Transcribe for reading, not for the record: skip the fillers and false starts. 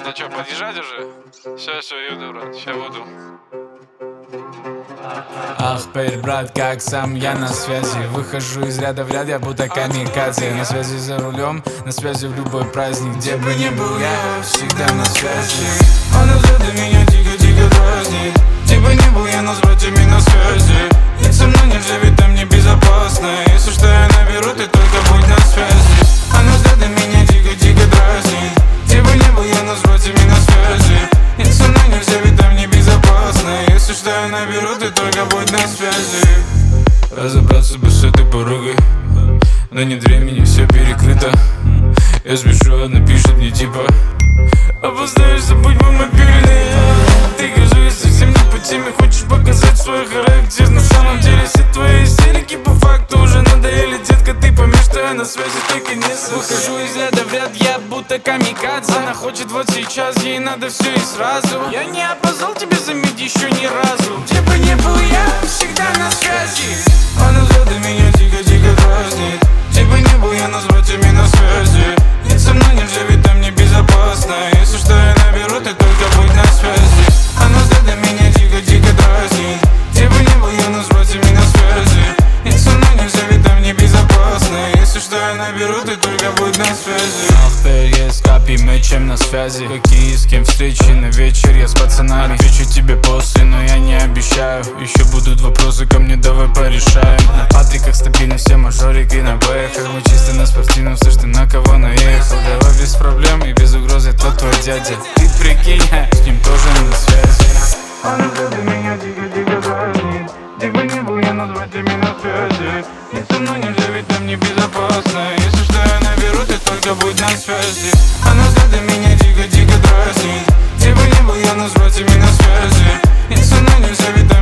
Ну чё, подъезжать уже? Сейчас еду, брат, сейчас буду. Ах, теперь, брат, как сам я на связи. Выхожу из ряда в ряд, я будто камикадзе. На связи за рулем, на связи в любой праздник. Где бы ни был я, всегда на связи. Она взгляды меня дико-дико дразнит. Где бы ни был я, но с братьями на связи. Ведь со мной нельзя, ведь там небезопасно. Если что я наберу, ты только будь на связи. Она взгляды меня дико-дико дразнит. Где бы ни был я, но с братьями на связи. Ведь со мной нельзя, ведь там небезопасно. Если что я наберу, ты только будь на связи. Разобраться бы с этой порогой, но нет времени, все перекрыто. Я спешу, она пишет мне типа: опоздаешь, забудь мой мобильный. Ты, кажется, совсем не по теме, хочешь показать свой характер. На самом деле все твои истерики по факту уже надоели. Детка, ты пойми, что я на связи, только не совсем. Выхожу из ряда в ряд, я будто камикадзе. Она хочет вот сейчас, ей надо все и сразу. Я не опоздал тебе, заметь, еще ни разу. Где бы ни был я, всегда на связи. Она взгляды меня дико-дико дразнит. Где бы ни был я, но с братьями на связи. Ведь со мной нельзя, ведь там небезопасно. Если что я наберу, ты только будь на связи. Она взгляды меня дико-дико дразнит. Где бы ни был я, но с братьями на связи. Ведь со мной нельзя, ведь там небезопасно. Если что я наберу, ты только будь на связи. Теперь есть капи, мы чем на связи. Какие с кем встречи на вечер, я с пацанами. Отвечу тебе после, но я не обещаю. Еще будут вопросы ко мне, давай порешаем. На патриках стабильно все мажорики на бэхах. Мы чисто на спортивном, слышь, ты на кого наехал. Давай без проблем и без угрозы, тот твой дядя. Ты прикинь, с ним тоже на связи. Она взгляды меня дико-дико дразнит. Где бы ни был я, но с братьями на связи. И со мной нельзя, ведь там небезопасно. Если что я наберу, ты только будь на связи. Она взгляды меня дико-дико дразнит. Где бы ни был я, но с братьями на связи. И со мной нельзя, ведь